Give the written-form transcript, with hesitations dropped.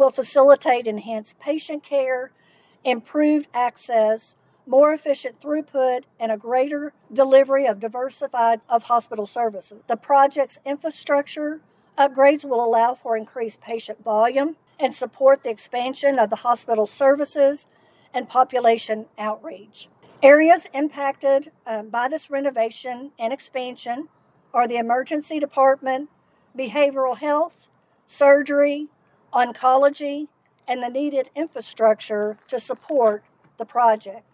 will facilitate enhanced patient care, improved access, more efficient throughput, and a greater delivery of diversified of hospital services. The project's infrastructure upgrades will allow for increased patient volume and support the expansion of the hospital services and population outreach. Areas impacted by this renovation and expansion are the emergency department, behavioral health, surgery, oncology, and the needed infrastructure to support the project.